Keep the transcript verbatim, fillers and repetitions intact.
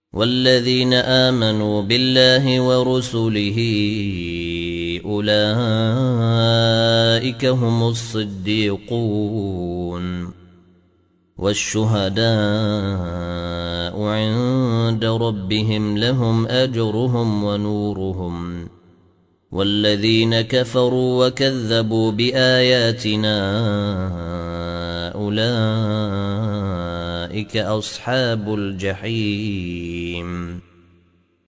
والذين آمنوا بالله ورسله أولئك هم الصديقون والشهداء عند ربهم لهم أجرهم ونورهم والذين كفروا وكذبوا بآياتنا أولئك أصحاب الجحيم